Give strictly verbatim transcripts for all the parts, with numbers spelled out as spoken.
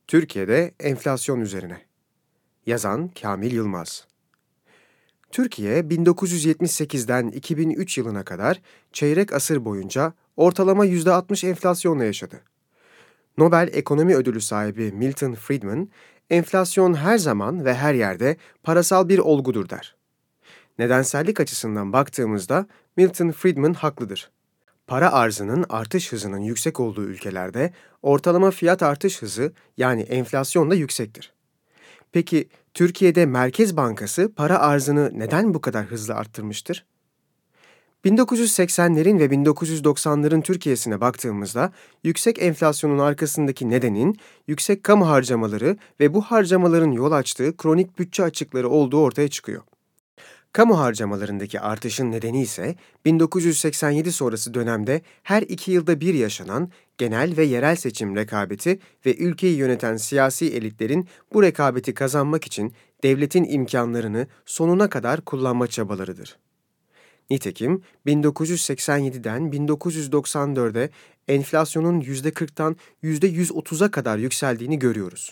Türkiye'de enflasyon üzerine. Yazan Kamil Yılmaz. Türkiye bin dokuz yüz yetmiş sekizden iki bin üç yılına kadar çeyrek asır boyunca ortalama yüzde altmış enflasyonla yaşadı. Nobel Ekonomi Ödülü sahibi Milton Friedman, enflasyon her zaman ve her yerde parasal bir olgudur der. Nedensellik açısından baktığımızda Milton Friedman haklıdır. Para arzının artış hızının yüksek olduğu ülkelerde ortalama fiyat artış hızı yani enflasyon da yüksektir. Peki Türkiye'de Merkez Bankası para arzını neden bu kadar hızlı arttırmıştır? bin dokuz yüz seksenlerin ve bin dokuz yüz doksanların Türkiye'sine baktığımızda yüksek enflasyonun arkasındaki nedenin yüksek kamu harcamaları ve bu harcamaların yol açtığı kronik bütçe açıkları olduğu ortaya çıkıyor. Kamu harcamalarındaki artışın nedeni ise bin dokuz yüz seksen yedi sonrası dönemde her iki yılda bir yaşanan genel ve yerel seçim rekabeti ve ülkeyi yöneten siyasi elitlerin bu rekabeti kazanmak için devletin imkanlarını sonuna kadar kullanma çabalarıdır. Nitekim bin dokuz yüz seksen yediden bin dokuz yüz doksan dörde enflasyonun yüzde kırktan yüzde yüz otuza kadar yükseldiğini görüyoruz.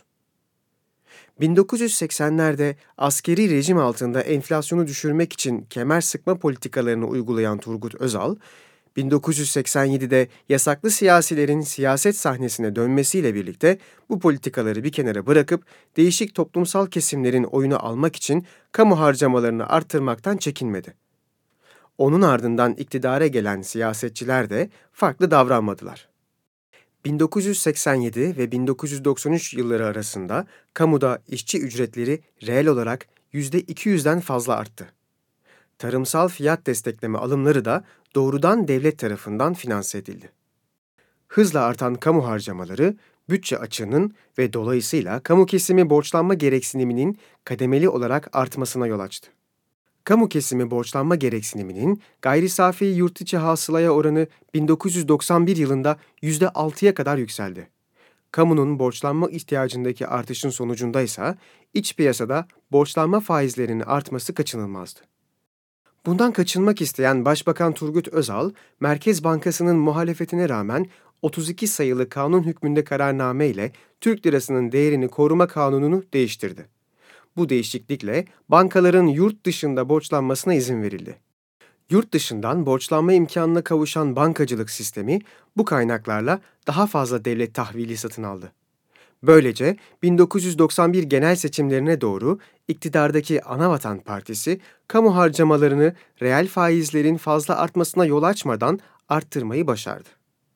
bin dokuz yüz seksenlerde askeri rejim altında enflasyonu düşürmek için kemer sıkma politikalarını uygulayan Turgut Özal, bin dokuz yüz seksen yedide yasaklı siyasilerin siyaset sahnesine dönmesiyle birlikte bu politikaları bir kenara bırakıp değişik toplumsal kesimlerin oyunu almak için kamu harcamalarını arttırmaktan çekinmedi. Onun ardından iktidara gelen siyasetçiler de farklı davranmadılar. bin dokuz yüz seksen yedi ve bin dokuz yüz doksan üç yılları arasında kamuda işçi ücretleri reel olarak yüzde iki yüzden fazla arttı. Tarımsal fiyat destekleme alımları da doğrudan devlet tarafından finanse edildi. Hızla artan kamu harcamaları, bütçe açığının ve dolayısıyla kamu kesimi borçlanma gereksiniminin kademeli olarak artmasına yol açtı. Kamu kesimi borçlanma gereksiniminin gayri safi yurtiçi hasılaya oranı bin dokuz yüz doksan bir yılında yüzde altıya kadar yükseldi. Kamunun borçlanma ihtiyacındaki artışın sonucunda ise iç piyasada borçlanma faizlerinin artması kaçınılmazdı. Bundan kaçınmak isteyen Başbakan Turgut Özal, Merkez Bankası'nın muhalefetine rağmen otuz iki sayılı kanun hükmünde kararname ile Türk lirasının değerini koruma kanununu değiştirdi. Bu değişiklikle bankaların yurt dışında borçlanmasına izin verildi. Yurt dışından borçlanma imkanına kavuşan bankacılık sistemi bu kaynaklarla daha fazla devlet tahvili satın aldı. Böylece bin dokuz yüz doksan bir genel seçimlerine doğru iktidardaki Anavatan Partisi kamu harcamalarını reel faizlerin fazla artmasına yol açmadan arttırmayı başardı.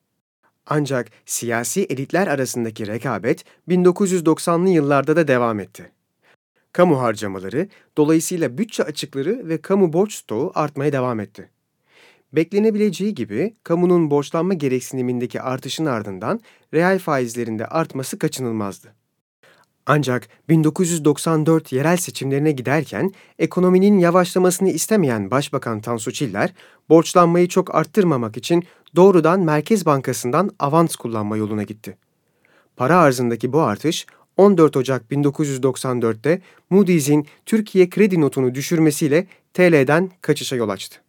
Ancak siyasi elitler arasındaki rekabet bin dokuz yüz doksanlı yıllarda da devam etti. Kamu harcamaları, dolayısıyla bütçe açıkları ve kamu borç stoğu artmaya devam etti. Beklenebileceği gibi kamunun borçlanma gereksinimindeki artışın ardından reel faizlerinde artması kaçınılmazdı. Ancak bin dokuz yüz doksan dört yerel seçimlerine giderken ekonominin yavaşlamasını istemeyen Başbakan Tansu Çiller, borçlanmayı çok arttırmamak için doğrudan Merkez Bankası'ndan avans kullanma yoluna gitti. Para arzındaki bu artış, on dört Ocak bin dokuz yüz doksan dörtte Moody's'in Türkiye kredi notunu düşürmesiyle T L'den kaçışa yol açtı.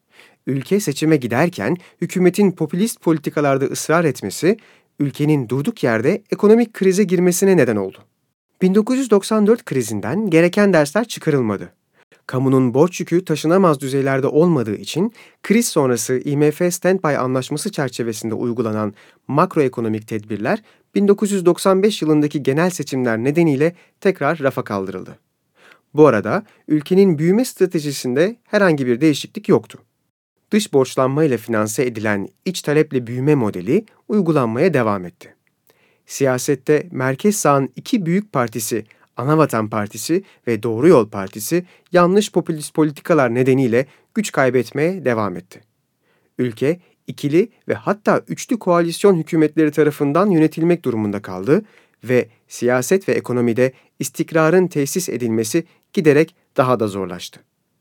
Ülke seçime giderken hükümetin popülist politikalarda ısrar etmesi, ülkenin durduk yerde ekonomik krize girmesine neden oldu. bin dokuz yüz doksan dört krizinden gereken dersler çıkarılmadı. Kamunun borç yükü taşınamaz düzeylerde olmadığı için kriz sonrası I M F Standby Anlaşması çerçevesinde uygulanan makroekonomik tedbirler bin dokuz yüz doksan beş yılındaki genel seçimler nedeniyle tekrar rafa kaldırıldı. Bu arada ülkenin büyüme stratejisinde herhangi bir değişiklik yoktu. Dış borçlanma ile finanse edilen iç taleple büyüme modeli uygulanmaya devam etti. Siyasette merkez sağın iki büyük partisi, Anavatan Partisi ve Doğru Yol Partisi, yanlış popülist politikalar nedeniyle güç kaybetmeye devam etti. Ülke, ikili ve hatta üçlü koalisyon hükümetleri tarafından yönetilmek durumunda kaldı ve siyaset ve ekonomide istikrarın tesis edilmesi giderek daha da zorlaştı.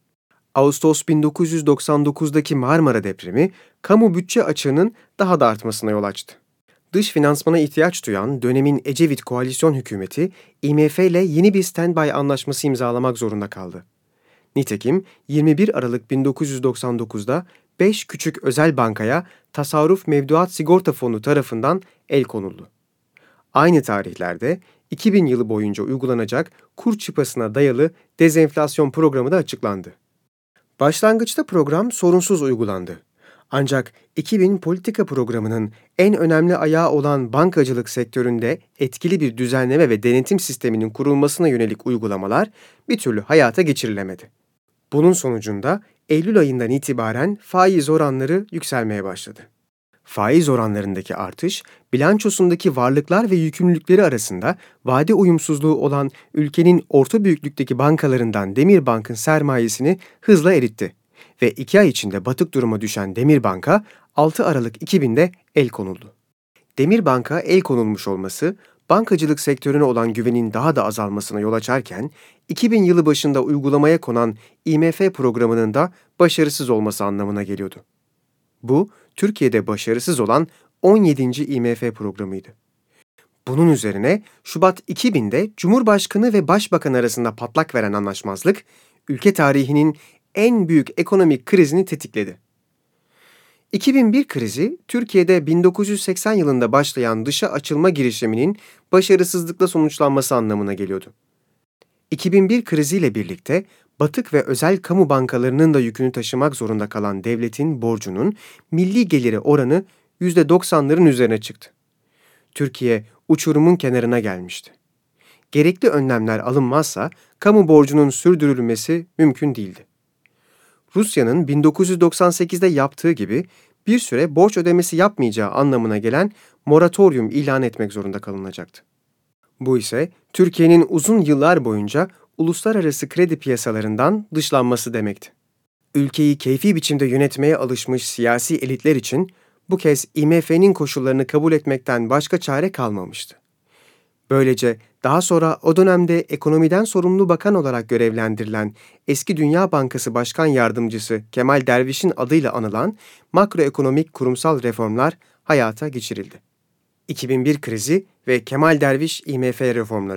Ağustos bin dokuz yüz doksan dokuzdaki Marmara depremi, kamu bütçe açığının daha da artmasına yol açtı. Dış finansmana ihtiyaç duyan dönemin Ecevit koalisyon hükümeti, I M F ile yeni bir standby anlaşması imzalamak zorunda kaldı. Nitekim yirmi bir Aralık bin dokuz yüz doksan dokuzda beş küçük özel bankaya Tasarruf Mevduat Sigorta Fonu tarafından el konuldu. Aynı tarihlerde iki bin yılı boyunca uygulanacak kur çıpasına dayalı dezenflasyon programı da açıklandı. Başlangıçta program sorunsuz uygulandı. Ancak iki bin politika programının en önemli ayağı olan bankacılık sektöründe etkili bir düzenleme ve denetim sisteminin kurulmasına yönelik uygulamalar bir türlü hayata geçirilemedi. Bunun sonucunda Eylül ayından itibaren faiz oranları yükselmeye başladı. Faiz oranlarındaki artış, bilançosundaki varlıklar ve yükümlülükleri arasında vade uyumsuzluğu olan ülkenin orta büyüklükteki bankalarından Demirbank'ın sermayesini hızla eritti ve iki ay içinde batık duruma düşen Demirbank'a altı Aralık iki binde el konuldu. Demirbank'a el konulmuş olması, bankacılık sektörüne olan güvenin daha da azalmasına yol açarken, iki bin yılı başında uygulamaya konan I M F programının da başarısız olması anlamına geliyordu. Bu, Türkiye'de başarısız olan on yedinci I M F programıydı. Bunun üzerine Şubat iki binde Cumhurbaşkanı ve Başbakan arasında patlak veren anlaşmazlık, ülke tarihinin en büyük ekonomik krizini tetikledi. iki bin bir krizi, Türkiye'de bin dokuz yüz seksen yılında başlayan dışa açılma girişiminin başarısızlıkla sonuçlanması anlamına geliyordu. iki bin bir kriziyle birlikte batık ve özel kamu bankalarının da yükünü taşımak zorunda kalan devletin borcunun milli geliri oranı yüzde doksanların üzerine çıktı. Türkiye uçurumun kenarına gelmişti. Gerekli önlemler alınmazsa kamu borcunun sürdürülmesi mümkün değildi. Rusya'nın bin dokuz yüz doksan sekizde yaptığı gibi bir süre borç ödemesi yapmayacağı anlamına gelen moratoryum ilan etmek zorunda kalınacaktı. Bu ise Türkiye'nin uzun yıllar boyunca uluslararası kredi piyasalarından dışlanması demekti. Ülkeyi keyfi biçimde yönetmeye alışmış siyasi elitler için bu kez I M F'nin koşullarını kabul etmekten başka çare kalmamıştı. Böylece daha sonra o dönemde ekonomiden sorumlu bakan olarak görevlendirilen eski Dünya Bankası Başkan Yardımcısı Kemal Derviş'in adıyla anılan makroekonomik kurumsal reformlar hayata geçirildi. iki bin bir krizi ve Kemal Derviş I M F reformları.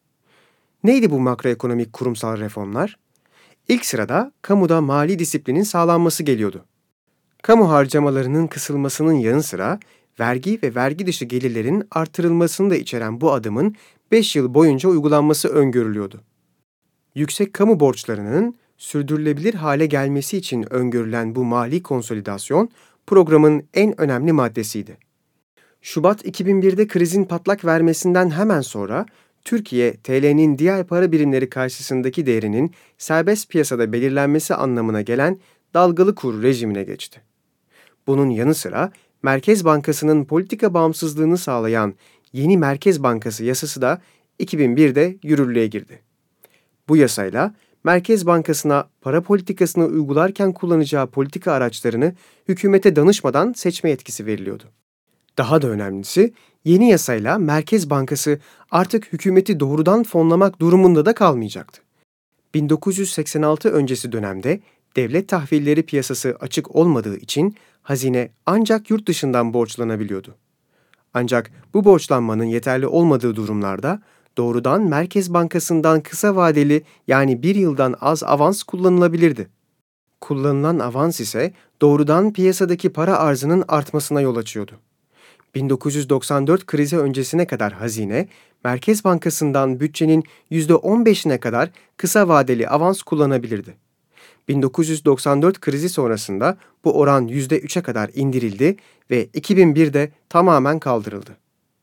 Neydi bu makroekonomik kurumsal reformlar? İlk sırada kamuda mali disiplinin sağlanması geliyordu. Kamu harcamalarının kısılmasının yanı sıra vergi ve vergi dışı gelirlerin artırılmasını da içeren bu adımın beş yıl boyunca uygulanması öngörülüyordu. Yüksek kamu borçlarının sürdürülebilir hale gelmesi için öngörülen bu mali konsolidasyon programın en önemli maddesiydi. Şubat iki bin birde krizin patlak vermesinden hemen sonra Türkiye, T L'nin diğer para birimleri karşısındaki değerinin serbest piyasada belirlenmesi anlamına gelen dalgalı kur rejimine geçti. Bunun yanı sıra Merkez Bankası'nın politika bağımsızlığını sağlayan Yeni Merkez Bankası yasası da iki bin birde yürürlüğe girdi. Bu yasayla Merkez Bankası'na para politikasını uygularken kullanacağı politika araçlarını hükümete danışmadan seçme yetkisi veriliyordu. Daha da önemlisi, yeni yasayla Merkez Bankası artık hükümeti doğrudan fonlamak durumunda da kalmayacaktı. bin dokuz yüz seksen altı öncesi dönemde devlet tahvilleri piyasası açık olmadığı için hazine ancak yurt dışından borçlanabiliyordu. Ancak bu borçlanmanın yeterli olmadığı durumlarda doğrudan Merkez Bankası'ndan kısa vadeli yani bir yıldan az avans kullanılabilirdi. Kullanılan avans ise doğrudan piyasadaki para arzının artmasına yol açıyordu. bin dokuz yüz doksan dört krizi öncesine kadar hazine, Merkez Bankası'ndan bütçenin yüzde on beşine kadar kısa vadeli avans kullanabilirdi. bin dokuz yüz doksan dört krizi sonrasında bu oran yüzde üçe kadar indirildi ve iki bin birde tamamen kaldırıldı.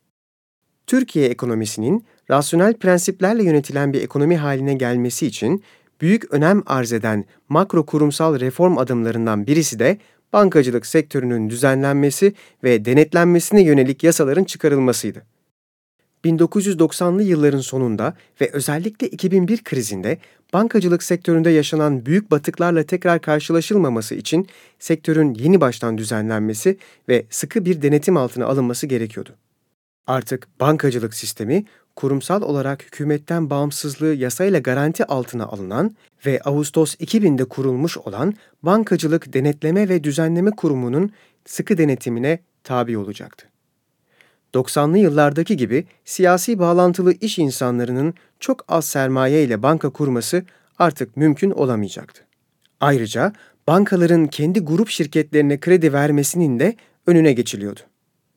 Türkiye ekonomisinin rasyonel prensiplerle yönetilen bir ekonomi haline gelmesi için büyük önem arz eden makro kurumsal reform adımlarından birisi de bankacılık sektörünün düzenlenmesi ve denetlenmesine yönelik yasaların çıkarılmasıydı. bin dokuz yüz doksanlı yılların sonunda ve özellikle iki bin bir krizinde bankacılık sektöründe yaşanan büyük batıklarla tekrar karşılaşılmaması için sektörün yeni baştan düzenlenmesi ve sıkı bir denetim altına alınması gerekiyordu. Artık bankacılık sistemi kurumsal olarak hükümetten bağımsızlığı yasayla garanti altına alınan ve Ağustos iki binde kurulmuş olan Bankacılık Denetleme ve Düzenleme Kurumu'nun sıkı denetimine tabi olacaktı. doksanlı yıllardaki gibi siyasi bağlantılı iş insanlarının çok az sermaye ile banka kurması artık mümkün olamayacaktı. Ayrıca bankaların kendi grup şirketlerine kredi vermesinin de önüne geçiliyordu.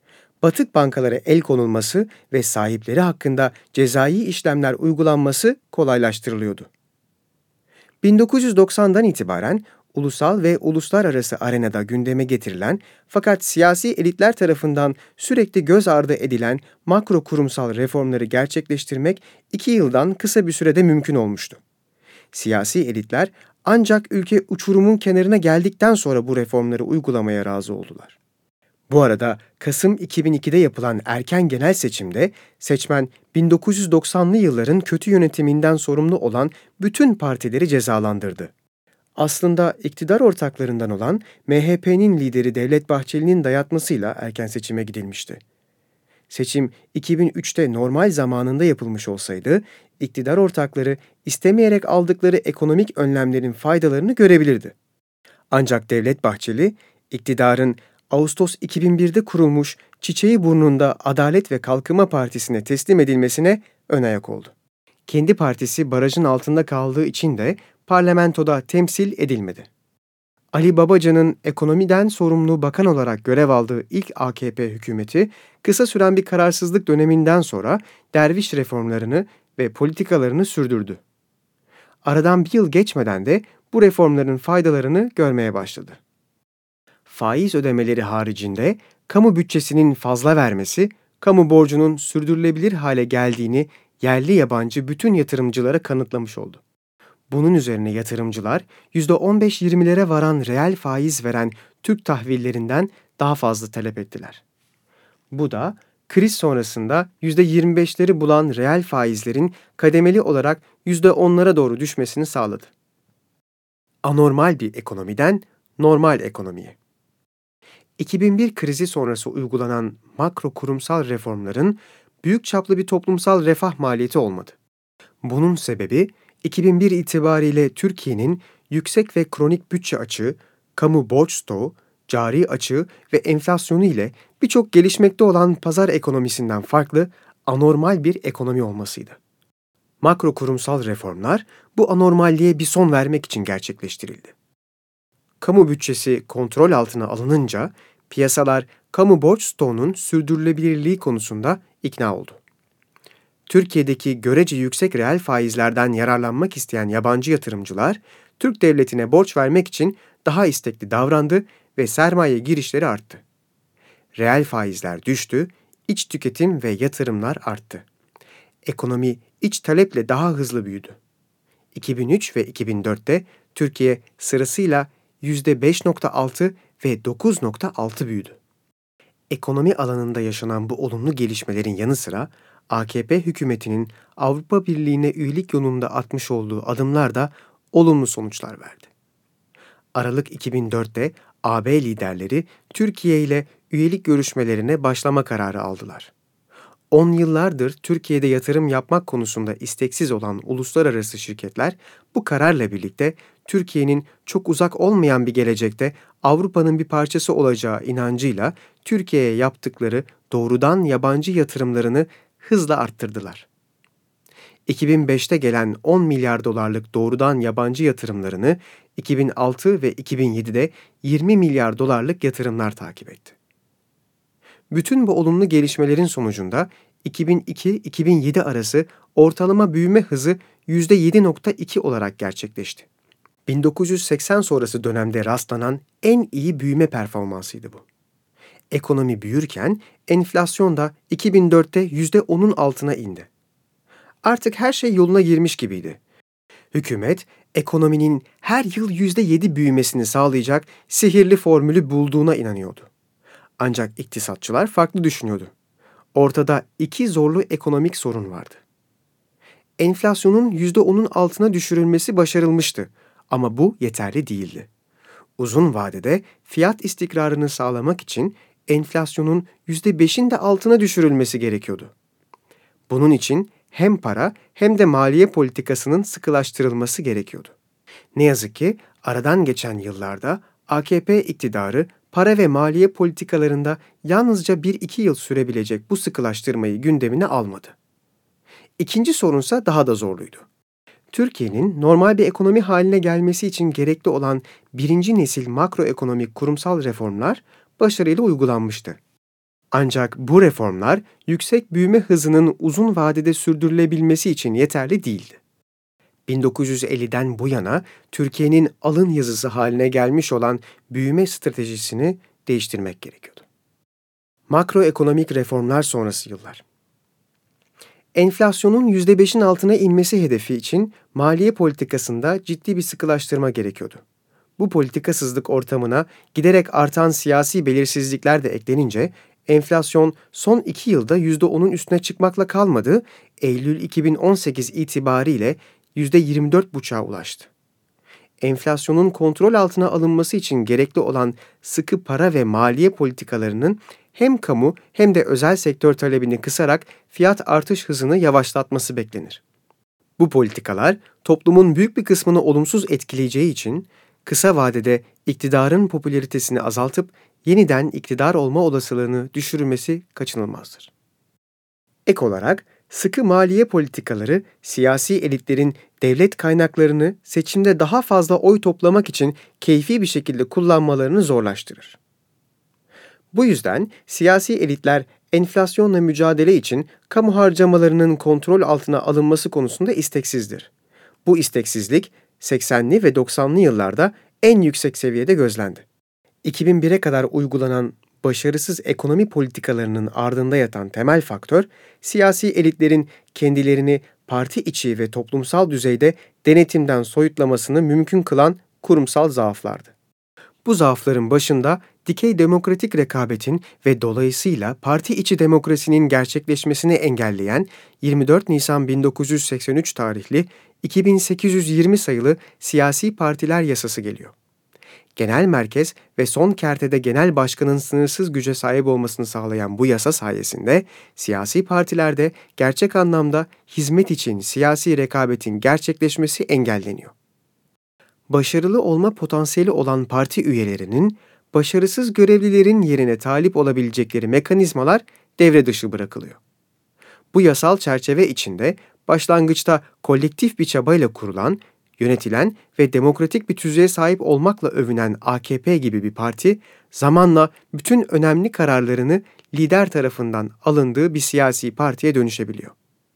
batık bankalara el konulması ve sahipleri hakkında cezai işlemler uygulanması kolaylaştırılıyordu. bin dokuz yüz doksandan itibaren ulusal ve uluslararası arenada gündeme getirilen fakat siyasi elitler tarafından sürekli göz ardı edilen makro kurumsal reformları gerçekleştirmek iki yıldan kısa bir sürede mümkün olmuştu. Siyasi elitler ancak ülke uçurumun kenarına geldikten sonra bu reformları uygulamaya razı oldular. Bu arada Kasım iki bin ikide yapılan erken genel seçimde seçmen bin dokuz yüz doksanlı yılların kötü yönetiminden sorumlu olan bütün partileri cezalandırdı. Aslında iktidar ortaklarından olan M H P'nin lideri Devlet Bahçeli'nin dayatmasıyla erken seçime gidilmişti. Seçim iki bin üçte normal zamanında yapılmış olsaydı, iktidar ortakları istemeyerek aldıkları ekonomik önlemlerin faydalarını görebilirdi. Ancak Devlet Bahçeli, iktidarın Ağustos iki bin birde kurulmuş çiçeği burnunda Adalet ve Kalkınma Partisi'ne teslim edilmesine ön ayak oldu. Kendi partisi barajın altında kaldığı için de parlamentoda temsil edilmedi. Ali Babacan'ın ekonomiden sorumlu bakan olarak görev aldığı ilk A K P hükümeti, kısa süren bir kararsızlık döneminden sonra derviş reformlarını ve politikalarını sürdürdü. Aradan bir yıl geçmeden de bu reformların faydalarını görmeye başladı. Faiz ödemeleri haricinde kamu bütçesinin fazla vermesi, kamu borcunun sürdürülebilir hale geldiğini yerli yabancı bütün yatırımcılara kanıtlamış oldu. Bunun üzerine yatırımcılar yüzde on beş yirmilere varan reel faiz veren Türk tahvillerinden daha fazla talep ettiler. Bu da kriz sonrasında yüzde yirmi beşleri bulan reel faizlerin kademeli olarak yüzde onlara doğru düşmesini sağladı. Anormal bir ekonomiden normal ekonomiye. iki bin bir krizi sonrası uygulanan makro kurumsal reformların büyük çaplı bir toplumsal refah maliyeti olmadı. Bunun sebebi iki bin bir itibariyle Türkiye'nin yüksek ve kronik bütçe açığı, kamu borç stoğu, cari açığı ve enflasyonu ile birçok gelişmekte olan pazar ekonomisinden farklı anormal bir ekonomi olmasıydı. Makro kurumsal reformlar bu anormalliğe bir son vermek için gerçekleştirildi. Kamu bütçesi kontrol altına alınınca piyasalar kamu borç stoğunun sürdürülebilirliği konusunda ikna oldu. Türkiye'deki görece yüksek reel faizlerden yararlanmak isteyen yabancı yatırımcılar, Türk devletine borç vermek için daha istekli davrandı ve sermaye girişleri arttı. Reel faizler düştü, iç tüketim ve yatırımlar arttı. Ekonomi iç taleple daha hızlı büyüdü. iki bin üç ve iki bin dörtte Türkiye sırasıyla yüzde beş nokta altı ve dokuz nokta altı büyüdü. Ekonomi alanında yaşanan bu olumlu gelişmelerin yanı sıra A K P hükümetinin Avrupa Birliği'ne üyelik yolunda atmış olduğu adımlar da olumlu sonuçlar verdi. Aralık iki bin dörtte A B liderleri Türkiye ile üyelik görüşmelerine başlama kararı aldılar. on yıllardır Türkiye'de yatırım yapmak konusunda isteksiz olan uluslararası şirketler bu kararla birlikte Türkiye'nin çok uzak olmayan bir gelecekte Avrupa'nın bir parçası olacağı inancıyla Türkiye'ye yaptıkları doğrudan yabancı yatırımlarını hızla arttırdılar. iki bin beşte gelen on milyar dolarlık doğrudan yabancı yatırımlarını iki bin altı ve iki bin yedide yirmi milyar dolarlık yatırımlar takip etti. Bütün bu olumlu gelişmelerin sonucunda iki bin iki iki bin yedi arası ortalama büyüme hızı yüzde yedi nokta iki olarak gerçekleşti. bin dokuz yüz seksen sonrası dönemde rastlanan en iyi büyüme performansıydı bu. Ekonomi büyürken enflasyon da iki bin dörtte yüzde onun altına indi. Artık her şey yoluna girmiş gibiydi. Hükümet, ekonominin her yıl yüzde yedi büyümesini sağlayacak sihirli formülü bulduğuna inanıyordu. Ancak iktisatçılar farklı düşünüyordu. Ortada iki zorlu ekonomik sorun vardı. Enflasyonun yüzde onun altına düşürülmesi başarılmıştı ama bu yeterli değildi. Uzun vadede fiyat istikrarını sağlamak için enflasyonun yüzde beşin de altına düşürülmesi gerekiyordu. Bunun için hem para hem de maliye politikasının sıkılaştırılması gerekiyordu. Ne yazık ki aradan geçen yıllarda A K P iktidarı para ve maliye politikalarında yalnızca bir iki yıl sürebilecek bu sıkılaştırmayı gündemine almadı. İkinci sorunsa daha da zorluydu. Türkiye'nin normal bir ekonomi haline gelmesi için gerekli olan birinci nesil makroekonomik kurumsal reformlar başarıyla uygulanmıştı. Ancak bu reformlar yüksek büyüme hızının uzun vadede sürdürülebilmesi için yeterli değildi. bin dokuz yüz elliden bu yana Türkiye'nin alın yazısı haline gelmiş olan büyüme stratejisini değiştirmek gerekiyordu. Makroekonomik reformlar sonrası yıllar. Enflasyonun yüzde beşin altına inmesi hedefi için maliye politikasında ciddi bir sıkılaştırma gerekiyordu. Bu politikasızlık ortamına giderek artan siyasi belirsizlikler de eklenince enflasyon son iki yılda yüzde onun üstüne çıkmakla kalmadı, Eylül iki bin on sekiz itibariyle yüzde yirmi dört buçuğa ulaştı. Enflasyonun kontrol altına alınması için gerekli olan sıkı para ve maliye politikalarının hem kamu hem de özel sektör talebini kısarak fiyat artış hızını yavaşlatması beklenir. Bu politikalar toplumun büyük bir kısmını olumsuz etkileyeceği için kısa vadede iktidarın popülaritesini azaltıp yeniden iktidar olma olasılığını düşürmesi kaçınılmazdır. Ek olarak sıkı maliye politikaları siyasi elitlerin devlet kaynaklarını seçimde daha fazla oy toplamak için keyfi bir şekilde kullanmalarını zorlaştırır. Bu yüzden siyasi elitler enflasyonla mücadele için kamu harcamalarının kontrol altına alınması konusunda isteksizdir. Bu isteksizlik seksenli ve doksanlı yıllarda en yüksek seviyede gözlendi. iki bin bire kadar uygulanan başarısız ekonomi politikalarının ardında yatan temel faktör, siyasi elitlerin kendilerini parti içi ve toplumsal düzeyde denetimden soyutlamasını mümkün kılan kurumsal zaaflardı. Bu zaafların başında dikey demokratik rekabetin ve dolayısıyla parti içi demokrasinin gerçekleşmesini engelleyen yirmi dört Nisan bin dokuz yüz seksen üç tarihli iki bin sekiz yüz yirmi sayılı Siyasi Partiler Yasası geliyor. Genel merkez ve son kertede genel başkanın sınırsız güce sahip olmasını sağlayan bu yasa sayesinde siyasi partilerde gerçek anlamda hizmet için siyasi rekabetin gerçekleşmesi engelleniyor. Başarılı olma potansiyeli olan parti üyelerinin başarısız görevlilerin yerine talip olabilecekleri mekanizmalar devre dışı bırakılıyor. Bu yasal çerçeve içinde başlangıçta kolektif bir çabayla kurulan, yönetilen ve demokratik bir tüzüğe sahip olmakla övünen A K P gibi bir parti, zamanla bütün önemli kararlarını lider tarafından alındığı bir siyasi partiye dönüşebiliyor.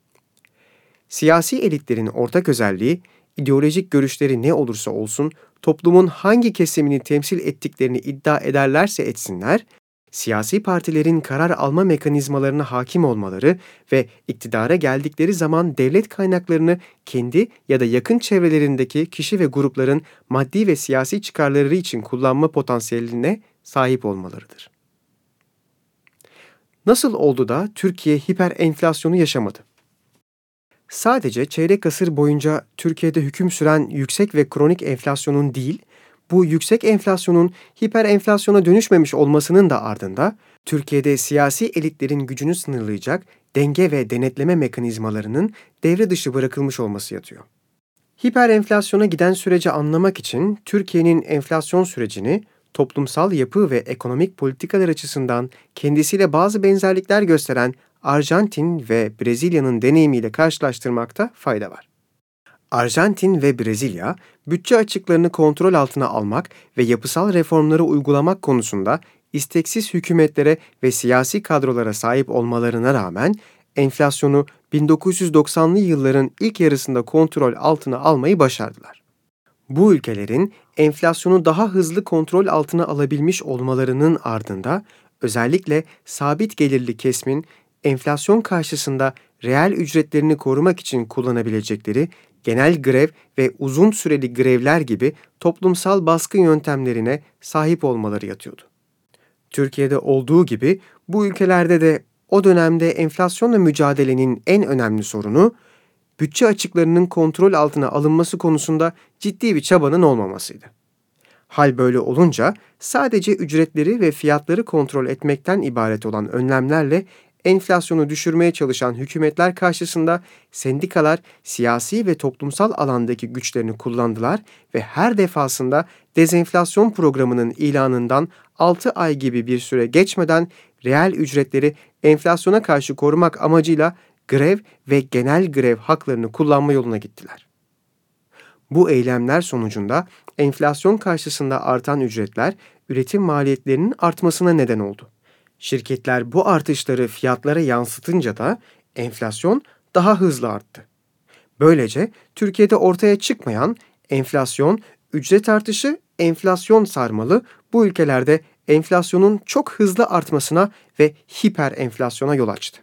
Siyasi elitlerin ortak özelliği, ideolojik görüşleri ne olursa olsun, toplumun hangi kesimini temsil ettiklerini iddia ederlerse etsinler, siyasi partilerin karar alma mekanizmalarına hakim olmaları ve iktidara geldikleri zaman devlet kaynaklarını kendi ya da yakın çevrelerindeki kişi ve grupların maddi ve siyasi çıkarları için kullanma potansiyeline sahip olmalarıdır. Nasıl oldu da Türkiye hiper enflasyonu yaşamadı? Sadece çeyrek asır boyunca Türkiye'de hüküm süren yüksek ve kronik enflasyonun değil, bu yüksek enflasyonun hiper enflasyona dönüşmemiş olmasının da ardında Türkiye'de siyasi elitlerin gücünü sınırlayacak denge ve denetleme mekanizmalarının devre dışı bırakılmış olması yatıyor. Hiper enflasyona giden süreci anlamak için Türkiye'nin enflasyon sürecini toplumsal yapı ve ekonomik politikalar açısından kendisiyle bazı benzerlikler gösteren Arjantin ve Brezilya'nın deneyimiyle karşılaştırmakta fayda var. Arjantin ve Brezilya, bütçe açıklarını kontrol altına almak ve yapısal reformları uygulamak konusunda isteksiz hükümetlere ve siyasi kadrolara sahip olmalarına rağmen enflasyonu bin dokuz yüz doksanlı yılların ilk yarısında kontrol altına almayı başardılar. Bu ülkelerin enflasyonu daha hızlı kontrol altına alabilmiş olmalarının ardında özellikle sabit gelirli kesimin enflasyon karşısında reel ücretlerini korumak için kullanabilecekleri genel grev ve uzun süreli grevler gibi toplumsal baskı yöntemlerine sahip olmaları yatıyordu. Türkiye'de olduğu gibi bu ülkelerde de o dönemde enflasyonla mücadelenin en önemli sorunu, bütçe açıklarının kontrol altına alınması konusunda ciddi bir çabanın olmamasıydı. Hal böyle olunca sadece ücretleri ve fiyatları kontrol etmekten ibaret olan önlemlerle enflasyonu düşürmeye çalışan hükümetler karşısında sendikalar siyasi ve toplumsal alandaki güçlerini kullandılar ve her defasında dezenflasyon programının ilanından altı ay gibi bir süre geçmeden reel ücretleri enflasyona karşı korumak amacıyla grev ve genel grev haklarını kullanma yoluna gittiler. Bu eylemler sonucunda enflasyon karşısında artan ücretler üretim maliyetlerinin artmasına neden oldu. Şirketler bu artışları fiyatlara yansıtınca da enflasyon daha hızlı arttı. Böylece Türkiye'de ortaya çıkmayan enflasyon, ücret artışı, enflasyon sarmalı bu ülkelerde enflasyonun çok hızlı artmasına ve hiper enflasyona yol açtı.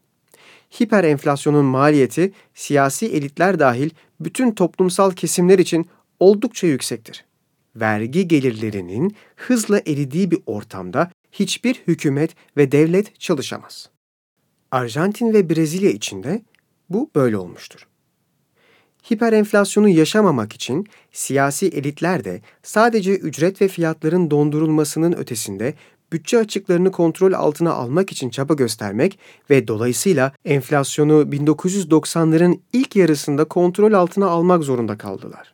Hiper enflasyonun maliyeti siyasi elitler dahil bütün toplumsal kesimler için oldukça yüksektir. Vergi gelirlerinin hızla eridiği bir ortamda hiçbir hükümet ve devlet çalışamaz. Arjantin ve Brezilya için de bu böyle olmuştur. Hiperenflasyonu yaşamamak için siyasi elitler de sadece ücret ve fiyatların dondurulmasının ötesinde bütçe açıklarını kontrol altına almak için çaba göstermek ve dolayısıyla enflasyonu bin dokuz yüz doksanların ilk yarısında kontrol altına almak zorunda kaldılar.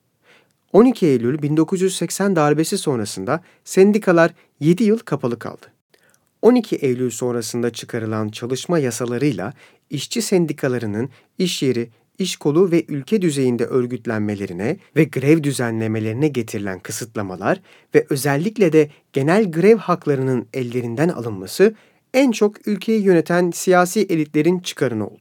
on iki Eylül bin dokuz yüz seksen darbesi sonrasında sendikalar yedi yıl kapalı kaldı. on iki Eylül sonrasında çıkarılan çalışma yasalarıyla işçi sendikalarının iş yeri, iş kolu ve ülke düzeyinde örgütlenmelerine ve grev düzenlemelerine getirilen kısıtlamalar ve özellikle de genel grev haklarının ellerinden alınması en çok ülkeyi yöneten siyasi elitlerin çıkarını oldu.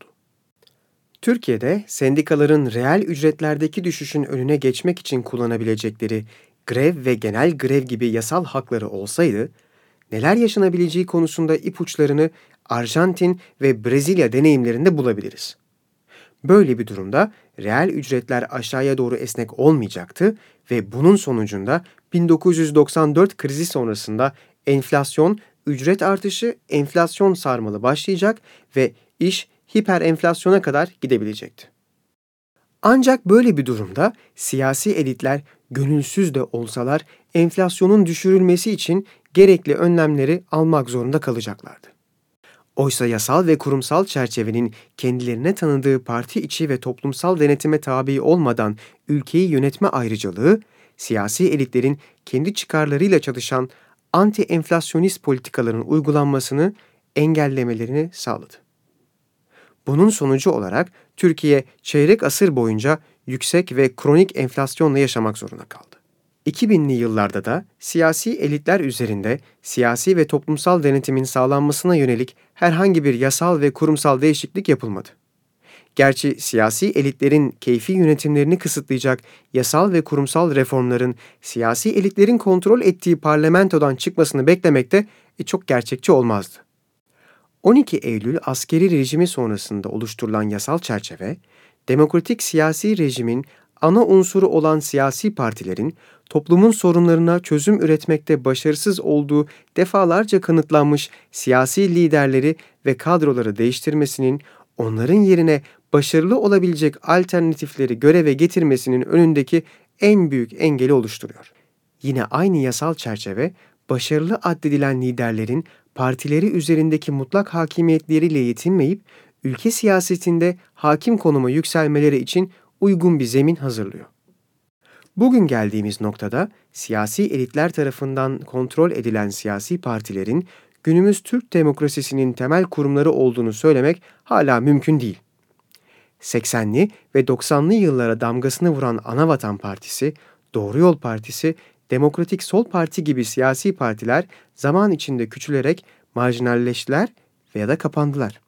Türkiye'de sendikaların reel ücretlerdeki düşüşün önüne geçmek için kullanabilecekleri grev ve genel grev gibi yasal hakları olsaydı, neler yaşanabileceği konusunda ipuçlarını Arjantin ve Brezilya deneyimlerinde bulabiliriz. Böyle bir durumda reel ücretler aşağıya doğru esnek olmayacaktı ve bunun sonucunda bin dokuz yüz doksan dört krizi sonrasında enflasyon, ücret artışı, enflasyon sarmalı başlayacak ve iş hiperenflasyona kadar gidebilecekti. Ancak böyle bir durumda siyasi elitler gönülsüz de olsalar enflasyonun düşürülmesi için gerekli önlemleri almak zorunda kalacaklardı. Oysa yasal ve kurumsal çerçevenin kendilerine tanıdığı parti içi ve toplumsal denetime tabi olmadan ülkeyi yönetme ayrıcalığı, siyasi elitlerin kendi çıkarlarıyla çalışan anti-enflasyonist politikaların uygulanmasını engellemelerini sağladı. Bunun sonucu olarak Türkiye çeyrek asır boyunca yüksek ve kronik enflasyonla yaşamak zorunda kaldı. iki binli yıllarda da siyasi elitler üzerinde siyasi ve toplumsal denetimin sağlanmasına yönelik herhangi bir yasal ve kurumsal değişiklik yapılmadı. Gerçi siyasi elitlerin keyfi yönetimlerini kısıtlayacak yasal ve kurumsal reformların siyasi elitlerin kontrol ettiği parlamentodan çıkmasını beklemek de e, çok gerçekçi olmazdı. on iki Eylül askeri rejimi sonrasında oluşturulan yasal çerçeve, demokratik siyasi rejimin ana unsuru olan siyasi partilerin toplumun sorunlarına çözüm üretmekte başarısız olduğu defalarca kanıtlanmış siyasi liderleri ve kadroları değiştirmesinin, onların yerine başarılı olabilecek alternatifleri göreve getirmesinin önündeki en büyük engeli oluşturuyor. Yine aynı yasal çerçeve, başarılı addedilen liderlerin partileri üzerindeki mutlak hakimiyetleriyle yetinmeyip, ülke siyasetinde hakim konuma yükselmeleri için uygun bir zemin hazırlıyor. Bugün geldiğimiz noktada siyasi elitler tarafından kontrol edilen siyasi partilerin günümüz Türk demokrasisinin temel kurumları olduğunu söylemek hala mümkün değil. seksenli ve doksanlı yıllara damgasını vuran Anavatan Partisi, Doğru Yol Partisi, Demokratik Sol Parti gibi siyasi partiler zaman içinde küçülerek marjinalleştiler veya da kapandılar.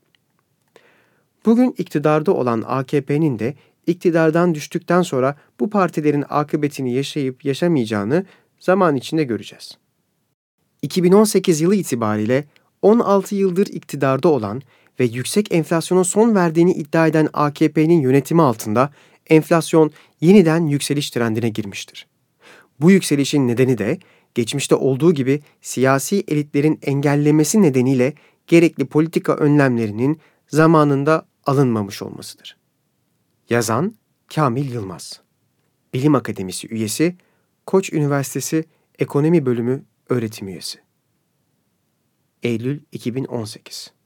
Bugün iktidarda olan A K P'nin de iktidardan düştükten sonra bu partilerin akıbetini yaşayıp yaşamayacağını zaman içinde göreceğiz. iki bin on sekiz yılı itibariyle on altı yıldır iktidarda olan ve yüksek enflasyona son verdiğini iddia eden A K P'nin yönetimi altında enflasyon yeniden yükseliş trendine girmiştir. Bu yükselişin nedeni de geçmişte olduğu gibi siyasi elitlerin engellemesi nedeniyle gerekli politika önlemlerinin zamanında alınmamış olmasıdır. Yazan Kamil Yılmaz, Bilim Akademisi üyesi, Koç Üniversitesi Ekonomi Bölümü öğretim üyesi. Eylül iki bin on sekiz